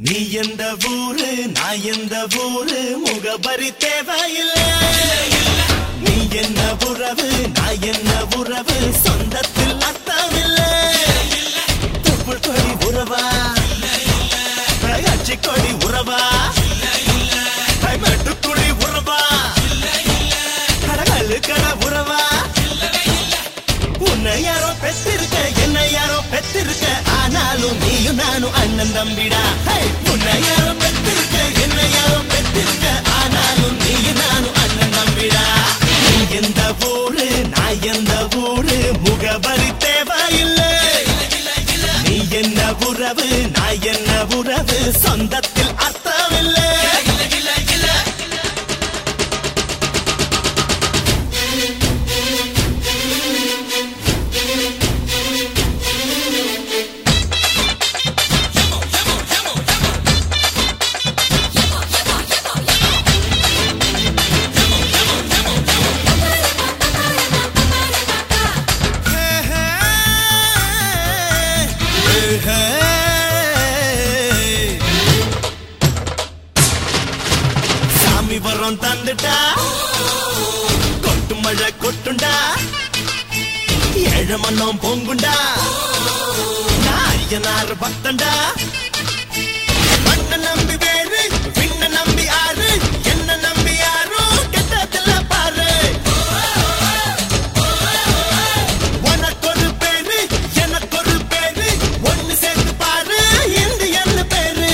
நீ எந்த ஊரு நான் எந்த ஊரு முகபரி தேவையில்லை. நீ என்ன உறவு நான் என்ன உறவு சொந்தத்தில் அர்த்தமில்லை. தொப்புள் கொடி உறவா அச்சி கொடி உறவா மெட்டுக்குடி உறவா கடகல்லு கட உறவா உன்னை யாரோ பெற்றிருக்க என்ன யாரோ பெற்றிருக்க ஆனாலும் நீயும் நானும் அண்ணன் தம்பிடா. உன்னை யாரோ பெற்றிருக்க என்ன யாரோ பெற்றிருக்க ஆனாலும் நீயும் நானும் அண்ணன் தம்பிடா. நீ எந்த ஊரு நான் எந்த ஊரு முகபரி தேவையில்லை. நீ என்ன உறவு நான் என்ன உறவு சொந்தத்தில் அர்த்தமில்லை. சாமி வரம் தந்துட்டா கொட்டு மழை கொட்டுண்டா ஏழு மண்ணம் பொங்குண்டா நாயனார் பக்தண்டா. மண்ண நம்பி வேறு விண்ண நம்பி ஆறு என்ன நம்பி யாரும் கெட்டதில்ல பாரு. உனக்கு ஒரு பேரு எனக்கு ஒரு பேரு ஒன்னு சேர்த்து பாரு என்று என்ன பேரு.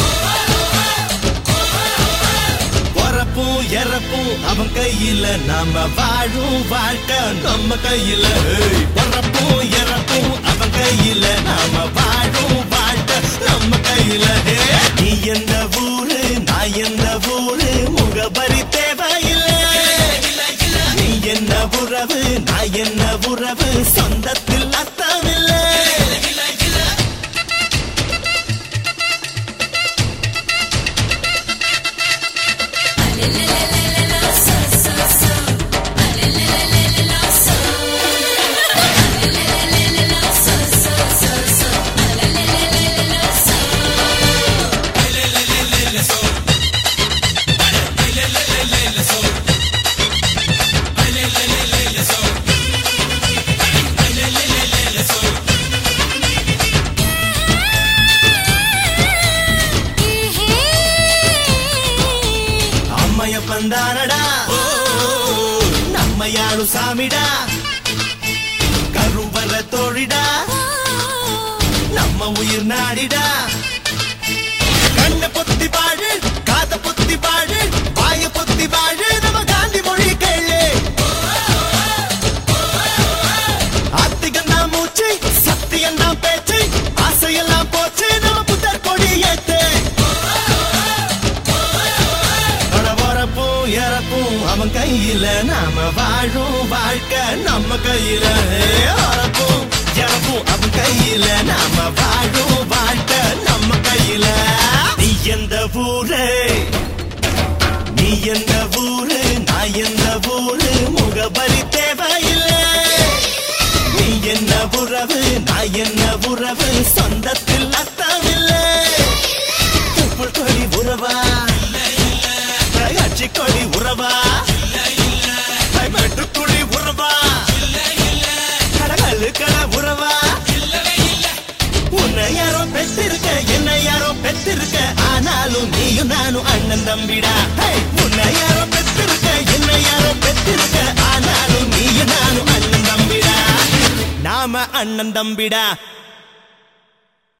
பொறப்பும் இறப்பும் அவன் கையில நாம வாழும் வாழ்க்கை நம்ம கையில. பொறப்பும் இறப்பும் அவன் கையில நாம வாழும் வாழ்க்கை நம்ம கையில. நீ எந்த ஊரு நான் எந்த ஊரு முகபரி தேவையில்லை. நீ என்ன உறவு நான் என்ன உறவு சொந்தத்தில் அர்த்தமில்லை. பந்தானடா நம்ம யாரும் சாமிடா கருவற தோழிடா நம்ம உயிர் நாடிடா. கண்ண பொத்தி பாடு காத பொத்தி பாடு வாய பொத்தி பாடு நம்ம காந்தி மொழி கேளு. ஆத்திகந்தா மூச்சு சத்தியந்தா பேச்சு ஆசையெல்லாம் போச்சு நம்ம புத்தர் கொடி ஏத்து. இறப்பும் அவன் கையில நாம வாழும் வாழ்க்கை நம்ம கையில. இறப்பும் இறப்பும் அவன் கையில நாம வாழும் வாழ்க்கை நம்ம கையில. நீ எந்த ஊரு நீ எந்த ஊரு நான் எந்த ஊரு முகபரி தேவையில்லை. நீ என்ன உறவு நான் என்ன உறவு சொந்தத்தில் அர்த்தமில்லை. தொப்புள் கொடி உறவா அச்சி கொடி உறவா மெட்டுக்குடி உறவா கடகல்லு கட உறவா. உன்னை யாரோ பெற்றிருக்க என்ன யாரோ பெற்றிருக்க ஆனாலும் நீயும் நானும் அண்ணன் தம்பிடா. உன்னை யாரோ பெற்றிருக்க என்ன யாரோ பெற்றிருக்க ஆனாலும் நீயும் நானும் அண்ணன் தம்பிடா. நாம அண்ணன் தம்பிடா.